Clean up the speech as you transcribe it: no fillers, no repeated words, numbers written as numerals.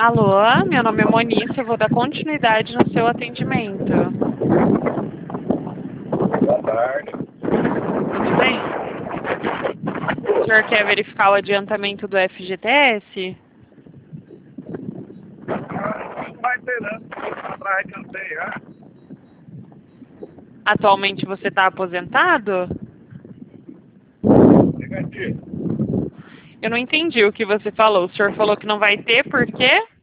Alô, meu nome é Monique, eu vou dar continuidade no seu atendimento. Boa tarde. Tudo bem? O senhor quer verificar o adiantamento do FGTS? Não vai ter não. Atrás que eu sei já. Atualmente você está aposentado? Negativo. Eu não entendi o que você falou. O senhor falou que não vai ter, por quê?